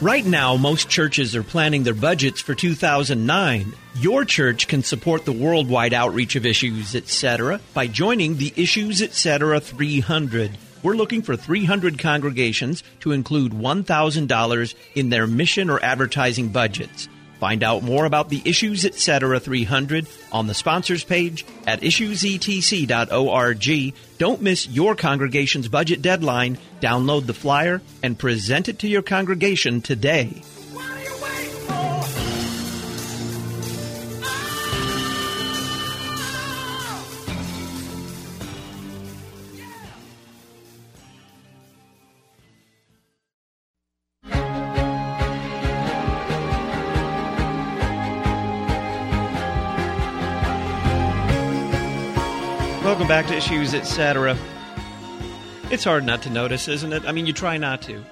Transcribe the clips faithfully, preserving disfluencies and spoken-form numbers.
Right now, most churches are planning their budgets for two thousand nine. Your church can support the worldwide outreach of Issues, et cetera by joining the Issues, et cetera three hundred. We're looking for three hundred congregations to include one thousand dollars in their mission or advertising budgets. Find out more about the Issues, et cetera three hundred on the sponsors page at issues e t c dot org. Don't miss your congregation's budget deadline. Download the flyer and present it to your congregation today. Welcome back to Issues, et cetera. It's hard not to notice, isn't it? I mean, you try not to.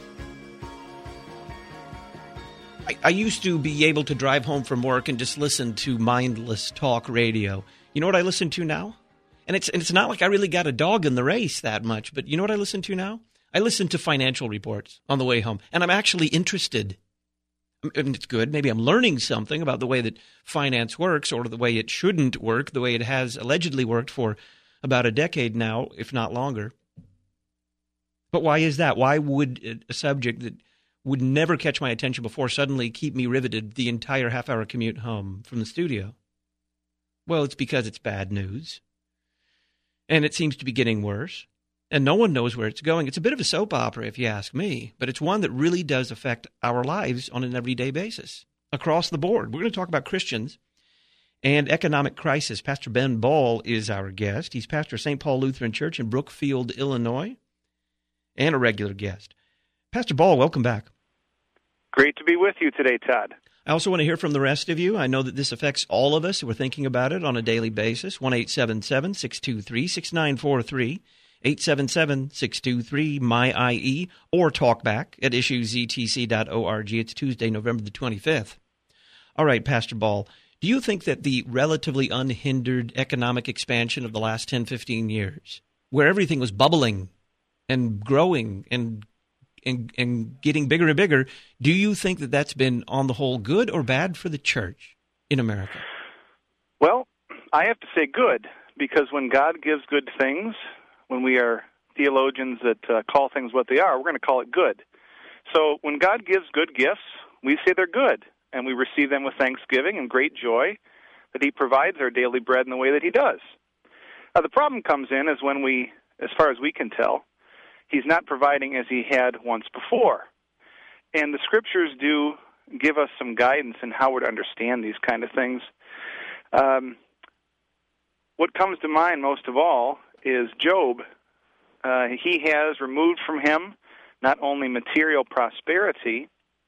I, I used to be able to drive home from work and just listen to mindless talk radio. You know what I listen to now? And it's and it's not like I really got a dog in the race that much, but you know what I listen to now? I listen to financial reports on the way home, and I'm actually interested. And it's good. Maybe I'm learning something about the way that finance works or the way it shouldn't work, the way it has allegedly worked for about a decade now, if not longer. But why is that? Why would a subject that would never catch my attention before suddenly keep me riveted the entire half-hour commute home from the studio? Well, it's because it's bad news. And it seems to be getting worse. And no one knows where it's going. It's a bit of a soap opera, if you ask me, but it's one that really does affect our lives on an everyday basis, across the board. We're going to talk about Christians and economic crisis. Pastor Ben Ball is our guest. He's pastor of Saint Paul Lutheran Church in Brookfield, Illinois, and a regular guest. Pastor Ball, welcome back. Great to be with you today, Todd. I also want to hear from the rest of you. I know that this affects all of us. We're thinking about it on a daily basis. one eight seven seven, six two three, six nine four three. eight seven seven, six two three, M Y I E, or talkback at issues e t c dot org. It's Tuesday, November the twenty-fifth. All right, Pastor Ball, do you think that the relatively unhindered economic expansion of the last ten, fifteen years, where everything was bubbling and growing and, and, and getting bigger and bigger, do you think that that's been, on the whole, good or bad for the church in America? Well, I have to say good, because when God gives good things, when we are theologians that uh, call things what they are, we're going to call it good. So when God gives good gifts, we say they're good, and we receive them with thanksgiving and great joy that He provides our daily bread in the way that He does. Now, the problem comes in is when we, as far as we can tell, He's not providing as He had once before. And the Scriptures do give us some guidance in how we're to understand these kind of things. Um, what comes to mind most of all is Job. Uh, he has removed from him not only material prosperity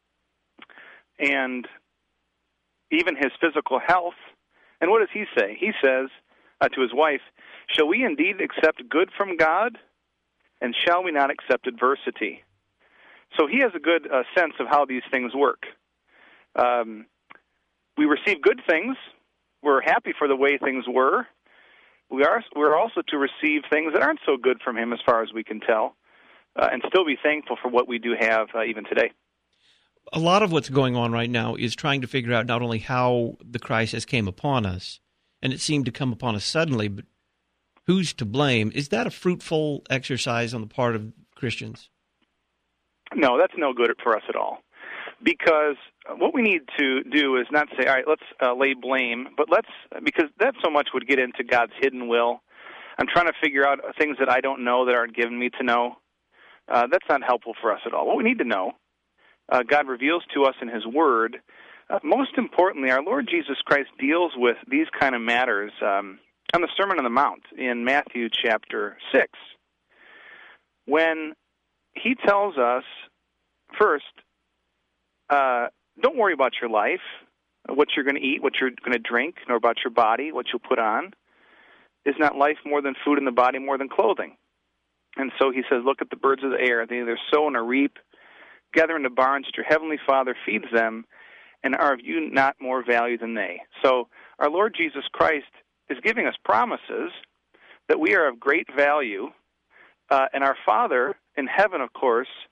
and even his physical health. And what does he say? He says uh, to his wife, "Shall we indeed accept good from God, and shall we not accept adversity?" So he has a good uh, sense of how these things work. Um, we receive good things. We're happy for the way things were. We are we're also to receive things that aren't so good from Him as far as we can tell, uh, and still be thankful for what we do have uh, even today. A lot of what's going on right now is trying to figure out not only how the crisis came upon us, and it seemed to come upon us suddenly, but who's to blame. Is that a fruitful exercise on the part of Christians? No, that's no good for us at all. Because what we need to do is not say, all right, let's uh, lay blame, but let's, because that so much would get into God's hidden will. I'm trying to figure out things that I don't know that aren't given me to know. Uh, that's not helpful for us at all. What we need to know, uh, God reveals to us in His Word. Uh, most importantly, our Lord Jesus Christ deals with these kind of matters um, on the Sermon on the Mount in Matthew chapter six, when He tells us, first, Uh, don't worry about your life, what you're going to eat, what you're going to drink, nor about your body, what you'll put on. Is not life more than food and the body more than clothing? And so He says, look at the birds of the air. They neither sow nor reap, gather into barns, that your heavenly Father feeds them, and are of you not more value than they? So our Lord Jesus Christ is giving us promises that we are of great value, uh, and our Father in heaven, of course,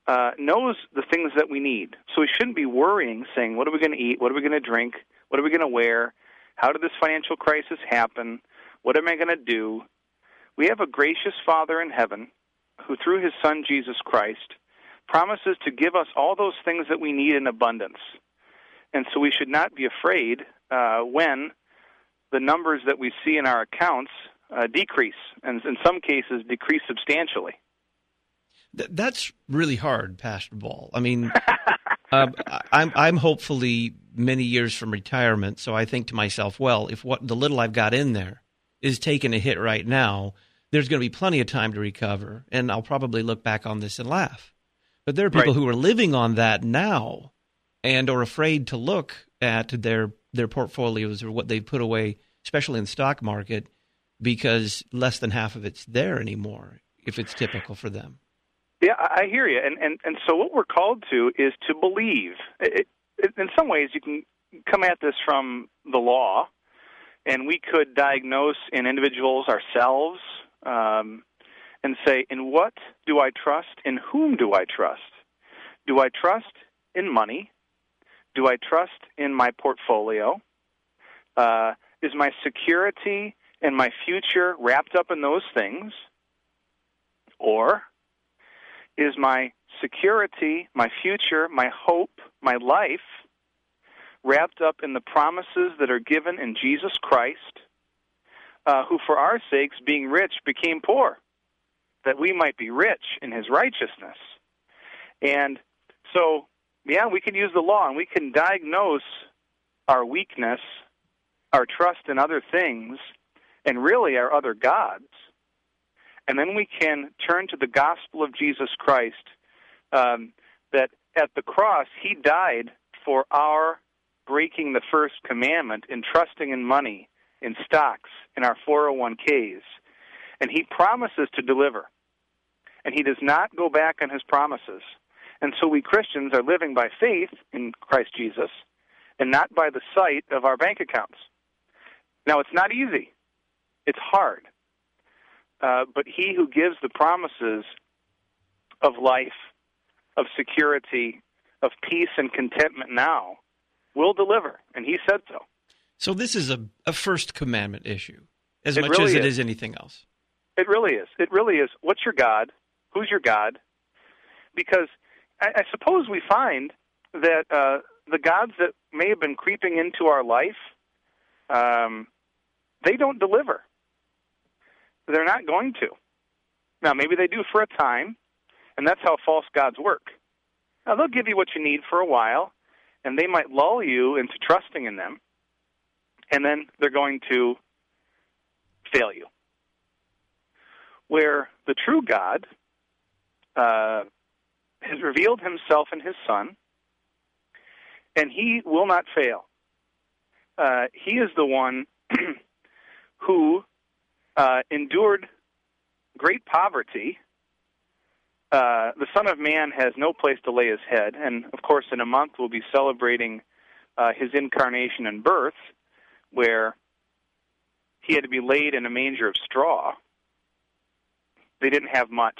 uh, knows the things that we need. So we shouldn't be worrying, saying, what are we going to eat? What are we going to drink? What are we going to wear? How did this financial crisis happen? What am I going to do? We have a gracious Father in heaven who, through his Son, Jesus Christ, promises to give us all those things that we need in abundance. And so we should not be afraid uh, when the numbers that we see in our accounts uh, decrease, and in some cases decrease substantially. Th- that's really hard, Pastor Ball. I mean, uh, I'm I'm hopefully many years from retirement, so I think to myself, well, if what the little I've got in there is taking a hit right now, there's going to be plenty of time to recover, and I'll probably look back on this and laugh. But there are people Right. who are living on that now and are afraid to look at their their portfolios or what they've put away, especially in the stock market, because less than half of it's there anymore, if it's typical for them. Yeah, I I hear you. And, and, and so what we're called to is to believe. It, it, in some ways, you can come at this from the law, and we could diagnose in individuals ourselves um, and say, in what do I trust? In whom do I trust? Do I trust in money? Do I trust in my portfolio? Uh, is my security and my future wrapped up in those things? Or is my security, my future, my hope, my life wrapped up in the promises that are given in Jesus Christ, uh, who for our sakes, being rich, became poor, that we might be rich in his righteousness? And so, yeah, we can use the law, and we can diagnose our weakness, our trust in other things, and really our other gods. And then we can turn to the gospel of Jesus Christ, um, that at the cross, he died for our breaking the first commandment in trusting in money, in stocks, in our four oh one k's. And he promises to deliver. And he does not go back on his promises. And so we Christians are living by faith in Christ Jesus and not by the sight of our bank accounts. Now, it's not easy. It's hard. Uh, but he who gives the promises of life, of security, of peace and contentment now will deliver, and he said so. So this is a, a first commandment issue, as It much really as it is. is anything else. It really is. It really is. What's your God? Who's your God? Because I, I suppose we find that uh, the gods that may have been creeping into our life, um, they don't deliver. They're not going to. Now, maybe they do for a time, and that's how false gods work. Now, they'll give you what you need for a while, and they might lull you into trusting in them, and then they're going to fail you. Where the true God uh, has revealed himself in his Son, and he will not fail. Uh, he is the one who uh, endured great poverty. Uh, the Son of Man has no place to lay his head, and of course in a month we'll be celebrating uh, his incarnation and birth, where he had to be laid in a manger of straw. They didn't have much.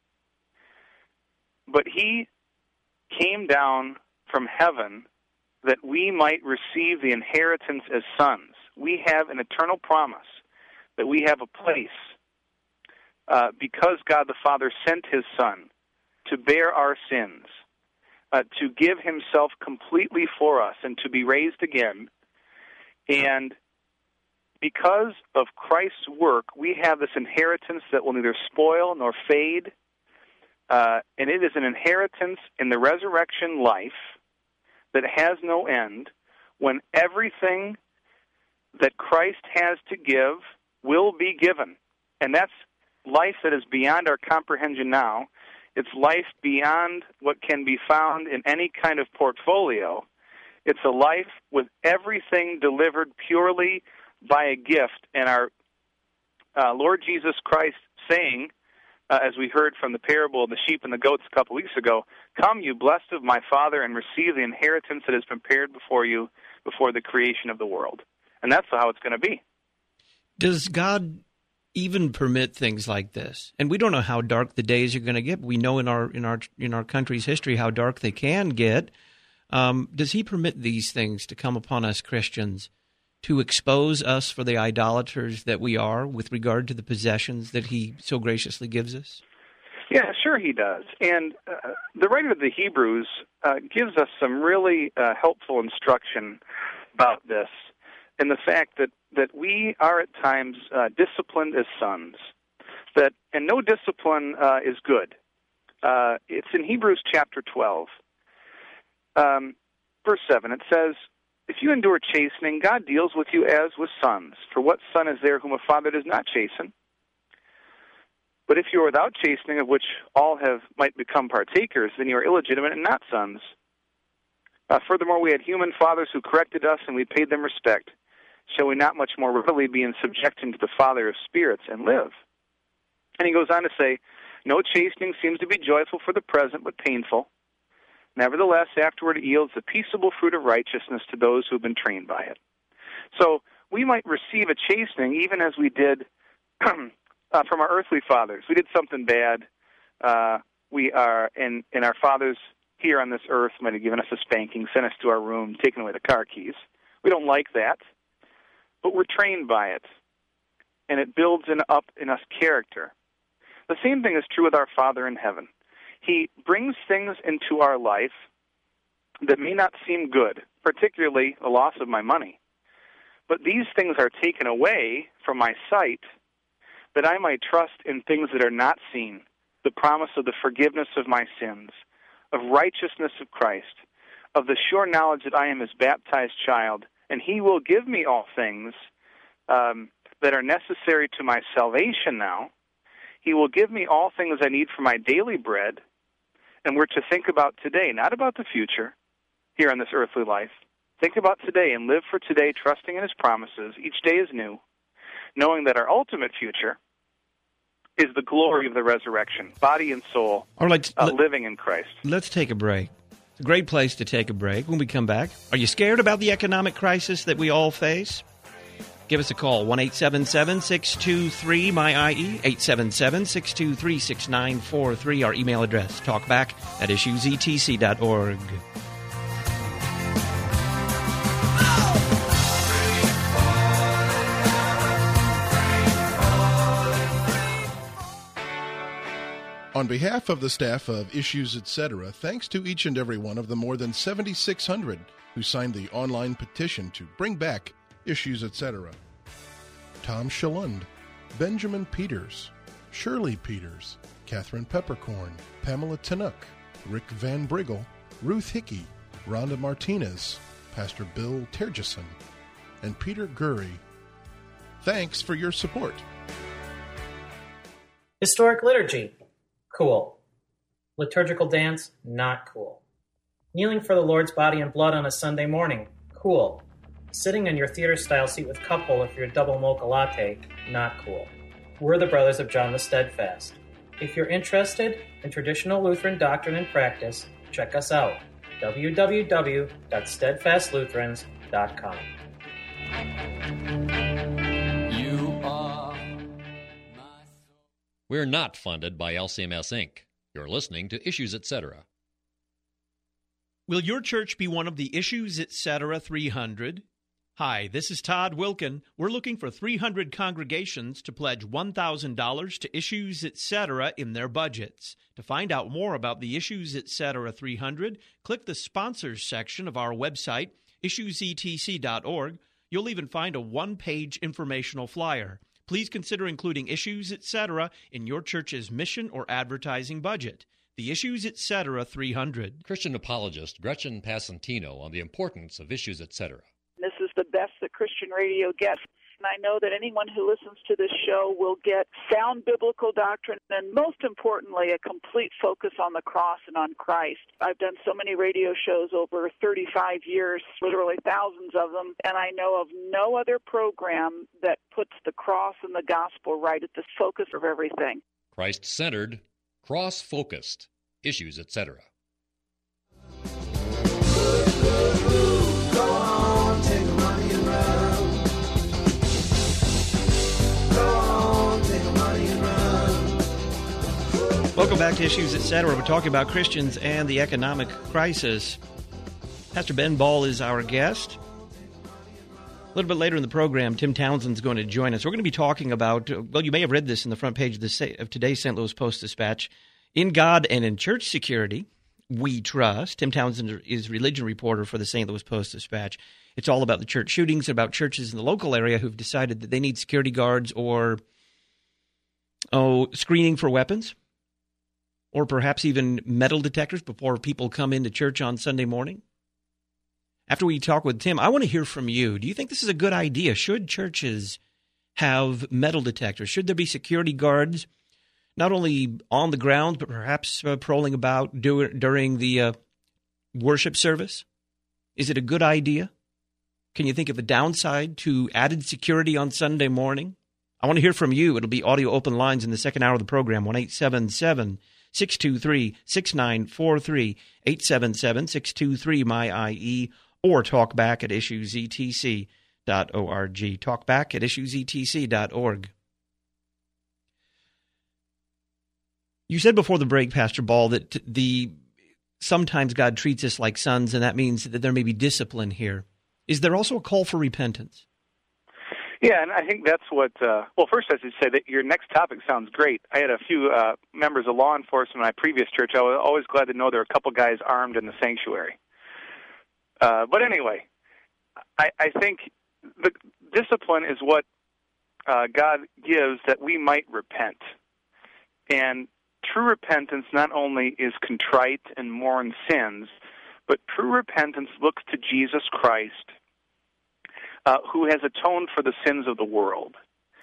But he came down from heaven that we might receive the inheritance as sons. We have an eternal promise that we have a place uh, because God the Father sent his Son to bear our sins, uh, to give himself completely for us, and to be raised again. And because of Christ's work, we have this inheritance that will neither spoil nor fade, uh, and it is an inheritance in the resurrection life that has no end, when everything that Christ has to give will be given. And that's life that is beyond our comprehension now. It's life beyond what can be found in any kind of portfolio. It's a life with everything delivered purely by a gift. And our uh, Lord Jesus Christ saying, uh, as we heard from the parable of the sheep and the goats a couple weeks ago, "Come, you blessed of my Father, and receive the inheritance that is prepared before you before the creation of the world." And that's how it's going to be. Does God even permit things like this? And we don't know how dark the days are going to get. We know in our in our in our country's history how dark they can get. Um, does he permit these things to come upon us Christians to expose us for the idolaters that we are with regard to the possessions that he so graciously gives us? Yeah, sure he does. And uh, the writer of the Hebrews uh, gives us some really uh, helpful instruction about this, and the fact that, that we are at times uh, disciplined as sons, that and no discipline uh, is good. Uh, it's in Hebrews chapter twelve. Um, verse seven, it says, "If you endure chastening, God deals with you as with sons. For what son is there whom a father does not chasten? But if you are without chastening, of which all have might become partakers, then you are illegitimate and not sons. Uh, furthermore, we had human fathers who corrected us, and we paid them respect. Shall we not much more readily be in subjection to the Father of spirits and live?" And he goes on to say, "No chastening seems to be joyful for the present, but painful. Nevertheless, afterward it yields the peaceable fruit of righteousness to those who have been trained by it." So we might receive a chastening even as we did uh, from our earthly fathers. We did something bad. Uh, we are, and, and our fathers here on this earth might have given us a spanking, sent us to our room, taken away the car keys. We don't like that, but we're trained by it, and it builds in, up in us character. The same thing is true with our Father in heaven. He brings things into our life that may not seem good, particularly the loss of my money. But these things are taken away from my sight that I might trust in things that are not seen, the promise of the forgiveness of my sins, of righteousness of Christ, of the sure knowledge that I am his baptized child, and he will give me all things um, that are necessary to my salvation now. He will give me all things I need for my daily bread. And we're to think about today, not about the future here on this earthly life. Think about today and live for today, trusting in his promises. Each day is new, knowing that our ultimate future is the glory of the resurrection, body and soul, All right, uh, let, living in Christ. Let's take a break. It's a great place to take a break. When we come back, are you scared about the economic crisis that we all face? Give us a call, one eight seven seven, six two three, M Y I E, eight seven seven, six two three, six nine four three. Our email address, talkback at issues e t c dot org. On behalf of the staff of Issues Etc., thanks to each and every one of the more than seventy-six hundred who signed the online petition to bring back Issues Etc. Tom Shalund, Benjamin Peters, Shirley Peters, Catherine Peppercorn, Pamela Tanuk, Rick Van Briggle, Ruth Hickey, Rhonda Martinez, Pastor Bill Tergeson, and Peter Gurry. Thanks for your support. Historic liturgy, cool. Liturgical dance, not cool. Kneeling for the Lord's body and blood on a Sunday morning, cool. Sitting in your theater-style seat with couple if you're a double mocha latte, not cool. We're the Brothers of John the Steadfast. If you're interested in traditional Lutheran doctrine and practice, check us out, w w w dot steadfast lutherans dot com. You are my... We're not funded by L C M S, Incorporated. You're listening to Issues Etc. Will your church be one of the Issues Etc. three hundred? Hi, this is Todd Wilkin. We're looking for three hundred congregations to pledge one thousand dollars to Issues Etc. in their budgets. To find out more about the Issues Etc. three hundred, click the Sponsors section of our website, issues e t c dot org. You'll even find a one-page informational flyer. Please consider including Issues Etc. in your church's mission or advertising budget. The Issues Etc. three hundred. Christian apologist Gretchen Passantino on the importance of Issues Etc. This is the best that Christian radio gets. And I know that anyone who listens to this show will get sound biblical doctrine and, most importantly, a complete focus on the cross and on Christ. I've done so many radio shows over thirty-five years, literally thousands of them, and I know of no other program that puts the cross and the gospel right at the focus of everything. Christ-centered, cross-focused, Issues Etc. Go on, take the money and run. Go on, Welcome back to Issues, et cetera. We're talking about Christians and the economic crisis. Pastor Ben Ball is our guest. A little bit later in the program, Tim Townsend's going to join us. We're going to be talking about, well, you may have read this in the front page of, the, of today's Saint Louis Post-Dispatch. In God and in church security, we trust. Tim Townsend is religion reporter for the Saint Louis Post-Dispatch. It's all about the church shootings, about churches in the local area who've decided that they need security guards or oh, screening for weapons, or perhaps even metal detectors before people come into church on Sunday morning. After we talk with Tim, I want to hear from you. Do you think this is a good idea? Should churches have metal detectors? Should there be security guards, not only on the grounds, but perhaps uh, prowling about do, during the uh, worship service? Is it a good idea? Can you think of a downside to added security on Sunday morning? I want to hear from you. It'll be audio open lines in the second hour of the program, one eight seven seven, six two three, six nine four three, eight seven seven, six two three, M Y I E, or talk back at issues e t c dot org. Talk back at issues e t c dot org. You said before the break, Pastor Ball, that the sometimes God treats us like sons, and that means that there may be discipline here. Is there also a call for repentance? Yeah, and I think that's what, uh, well, first I should say that your next topic sounds great. I had a few uh, members of law enforcement in my previous church. I was always glad to know there were a couple guys armed in the sanctuary. Uh, but anyway, I, I think the discipline is what uh, God gives that we might repent. And true repentance not only is contrite and mourn sins, but true repentance looks to Jesus Christ, uh, who has atoned for the sins of the world.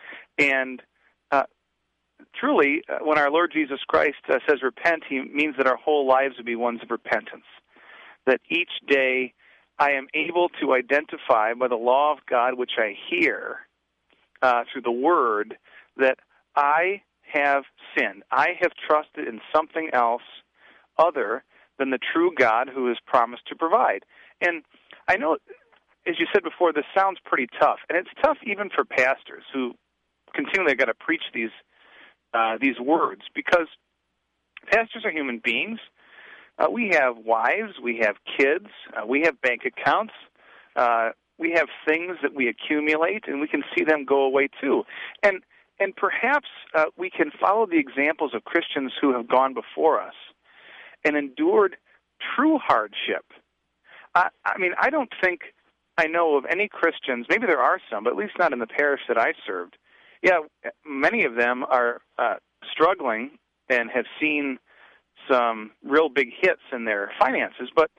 And uh, truly, uh, when our Lord Jesus Christ uh, says repent, he means that our whole lives would be ones of repentance. That each day I am able to identify by the law of God, which I hear uh, through the Word, that I have sinned. I have trusted in something else other than the true God who has promised to provide. And I know, as you said before, this sounds pretty tough, and it's tough even for pastors who continually got to preach these uh, these words, because pastors are human beings. Uh, we have wives, we have kids, uh, we have bank accounts, uh, we have things that we accumulate, and we can see them go away too. And and perhaps uh, we can follow the examples of Christians who have gone before us and endured true hardship. I, I mean, I don't think I know of any Christians, maybe there are some, but at least not in the parish that I served. Yeah, many of them are uh, struggling and have seen some real big hits in their finances, but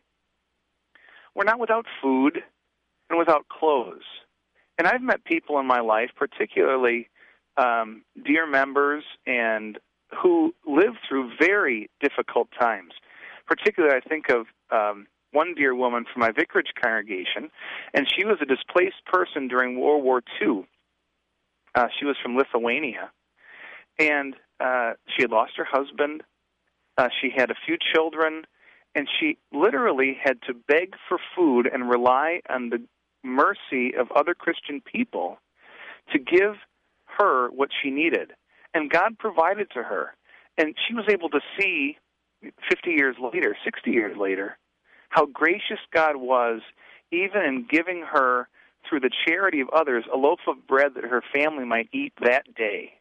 we're not without food and without clothes. And I've met people in my life, particularly um, dear members and who lived through very difficult times. Particularly, I think of um, one dear woman from my vicarage congregation, and she was a displaced person during World War Two. Uh, she was from Lithuania, and uh, she had lost her husband. Uh, she had a few children, and she literally had to beg for food and rely on the mercy of other Christian people to give her what she needed. And God provided to her. And she was able to see fifty years later, sixty years later, how gracious God was, even in giving her, through the charity of others, a loaf of bread that her family might eat that day.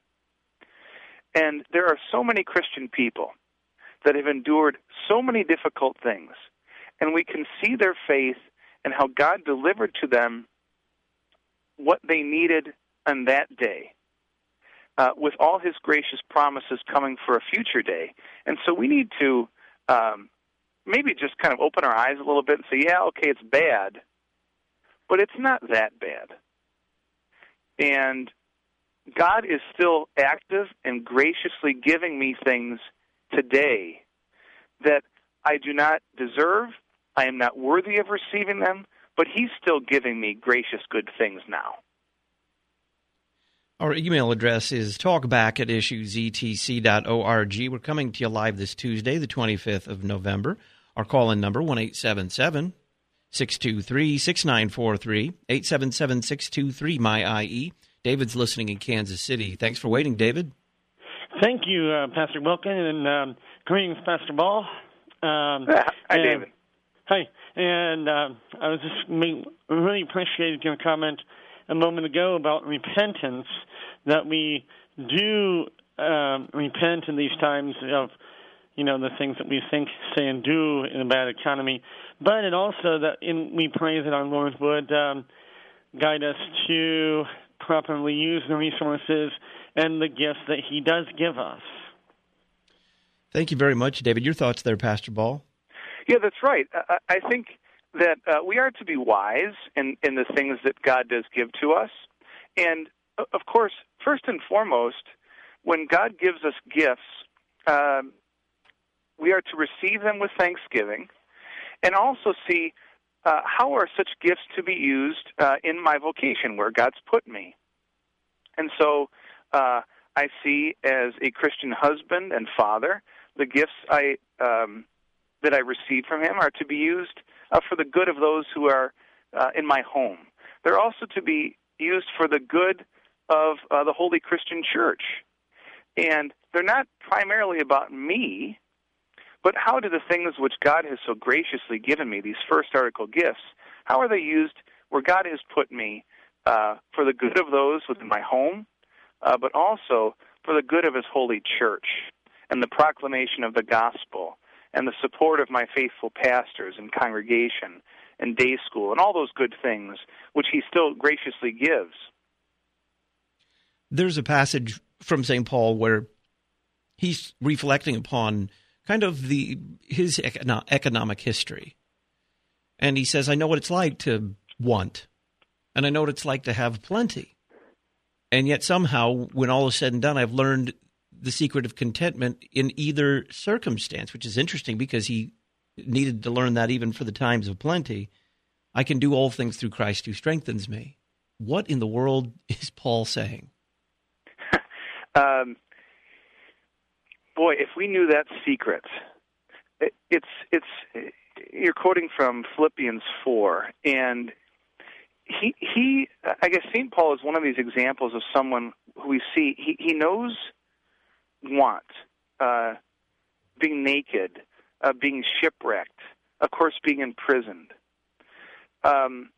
And there are so many Christian people that have endured so many difficult things, and we can see their faith and how God delivered to them what they needed on that day, uh, with all his gracious promises coming for a future day. And so we need to um, maybe just kind of open our eyes a little bit and say, yeah, okay, it's bad, but it's not that bad. And God is still active and graciously giving me things today that I do not deserve. I am not worthy of receiving them, but he's still giving me gracious good things now. Our email address is talkback at issues e t c dot org. We're coming to you live this Tuesday, the twenty-fifth of November. Our call-in number, one eight seven seven, six two three, six nine four three, eight seven seven, six two three, M Y I E. David's listening in Kansas City. Thanks for waiting, David. Thank you, uh, Pastor Wilken, and um, greetings, Pastor Ball. Um, Hi, and, David. Hi, and uh, I was just me- really appreciated your comment a moment ago about repentance, that we do um, repent in these times of, you know, the things that we think, say, and do in a bad economy, but it also that in, we pray that our Lord would um, guide us to properly use the resources and the gifts that He does give us. Thank you very much, David. Your thoughts there, Pastor Ball? Yeah, that's right. I, I think that uh, we are to be wise in, in the things that God does give to us. And, of course, first and foremost, when God gives us gifts, um, we are to receive them with thanksgiving and also see uh, how are such gifts to be used uh, in my vocation where God's put me. And so uh, I see as a Christian husband and father, the gifts I um, that I receive from Him are to be used uh, for the good of those who are uh, in my home. They're also to be used for the good of uh, the Holy Christian Church. And they're not primarily about me, but how do the things which God has so graciously given me, these first article gifts, how are they used where God has put me uh, for the good of those within my home, uh, but also for the good of His holy church and the proclamation of the gospel and the support of my faithful pastors and congregation and day school and all those good things which He still graciously gives. There's a passage from Saint Paul where he's reflecting upon kind of the his econo- economic history. And he says, I know what it's like to want, and I know what it's like to have plenty. And yet somehow, when all is said and done, I've learned the secret of contentment in either circumstance, which is interesting because he needed to learn that even for the times of plenty. I can do all things through Christ who strengthens me. What in the world is Paul saying? um, boy, if we knew that secret, it, it's it's you're quoting from Philippians four, and he he I guess Saint Paul is one of these examples of someone who we see he he knows want, uh, being naked, uh, being shipwrecked, of course, being imprisoned. Um,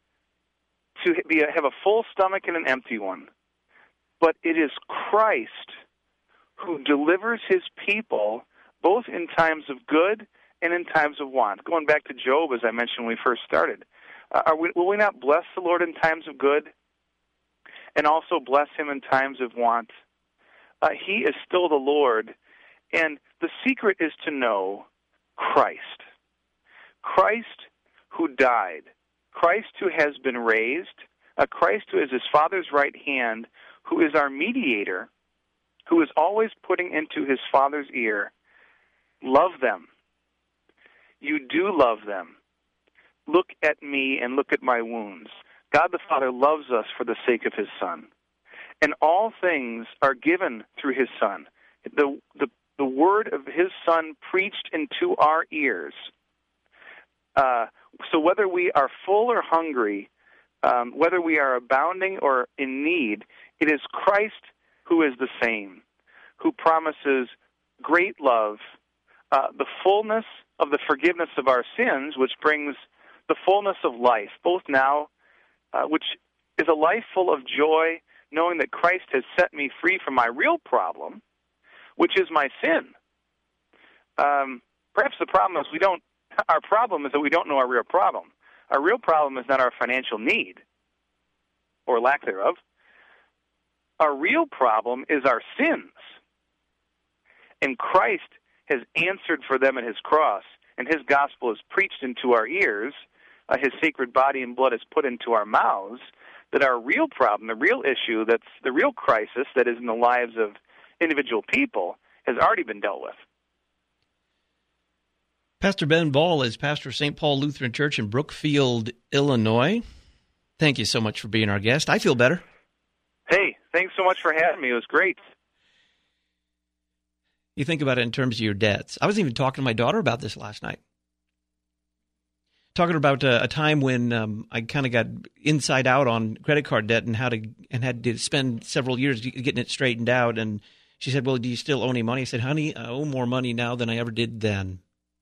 to be a, have a full stomach and an empty one. But it is Christ who delivers His people both in times of good and in times of want. Going back to Job, as I mentioned when we first started, uh, are we, will we not bless the Lord in times of good and also bless Him in times of want? Uh, he is still the Lord, and the secret is to know Christ. Christ who died, Christ who has been raised, a Christ who is His Father's right hand, who is our mediator, who is always putting into His Father's ear, love them. You do love them. Look at me and look at my wounds. God the Father loves us for the sake of His Son. And all things are given through His Son. The, the, the word of His Son preached into our ears. Uh, so whether we are full or hungry, um, whether we are abounding or in need, it is Christ who is the same, who promises great love, uh, the fullness of the forgiveness of our sins, which brings the fullness of life, both now, uh, which is a life full of joy, knowing that Christ has set me free from my real problem, which is my sin. Um, perhaps the problem is we don't, our problem is that we don't know our real problem. Our real problem is not our financial need, or lack thereof. Our real problem is our sins. And Christ has answered for them at His cross, and His gospel is preached into our ears, uh, His sacred body and blood is put into our mouths, that our real problem, the real issue, that's the real crisis that is in the lives of individual people, has already been dealt with. Pastor Ben Ball is pastor of Saint Paul Lutheran Church in Brookfield, Illinois. Thank you so much for being our guest. I feel better. Hey, thanks so much for having me. It was great. You think about it in terms of your debts. I was even talking to my daughter about this last night. Talking about a, a time when um, I kind of got inside out on credit card debt and how to and had to spend several years getting it straightened out. And She said, well, do you still owe any money? I said, honey, I owe more money now than I ever did then.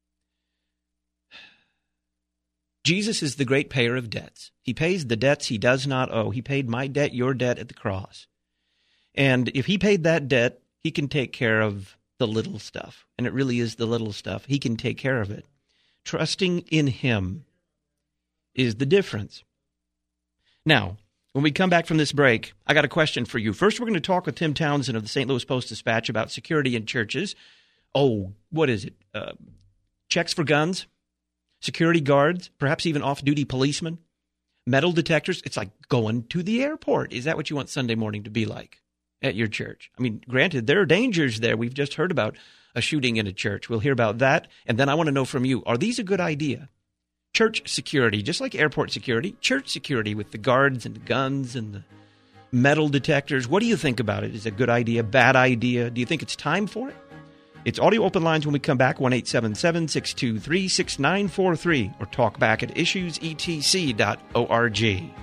Jesus is the great payer of debts. He pays the debts he does not owe. He paid my debt, your debt at the cross. And if he paid that debt, he can take care of the little stuff. And it really is the little stuff. He can take care of it. Trusting in him is the difference. Now, when we come back from this break, I got a question for you. First, we're going to talk with Tim Townsend of the Saint Louis Post-Dispatch about security in churches. Oh, what is it? Uh, checks for guns? Security guards, perhaps even off-duty policemen, metal detectors. It's like going to the airport. Is that what you want Sunday morning to be like at your church? I mean, granted, there are dangers there. We've just heard about a shooting in a church. We'll hear about that. And then I want to know from you, are these a good idea? Church security, just like airport security, church security with the guards and the guns and the metal detectors. What do you think about it? Is it a good idea, bad idea? Do you think it's time for it? It's audio open lines when we come back, one eight seven seven, six two three, six nine four three, or talk back at issues e t c dot org.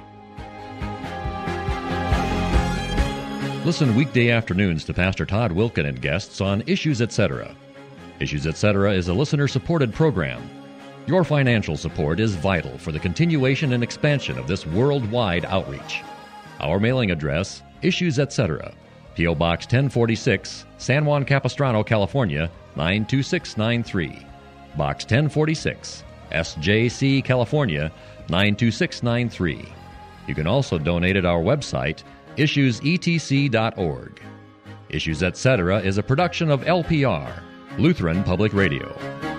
Listen weekday afternoons to Pastor Todd Wilken and guests on Issues Etc. Issues Etc. is a listener-supported program. Your financial support is vital for the continuation and expansion of this worldwide outreach. Our mailing address, Issues Etc., P O. Box ten forty-six, San Juan Capistrano, California, nine two six nine three. Box ten forty-six, S J C, California, nine two six nine three. You can also donate at our website, issues e t c dot org. Issues Etc. is a production of L P R, Lutheran Public Radio.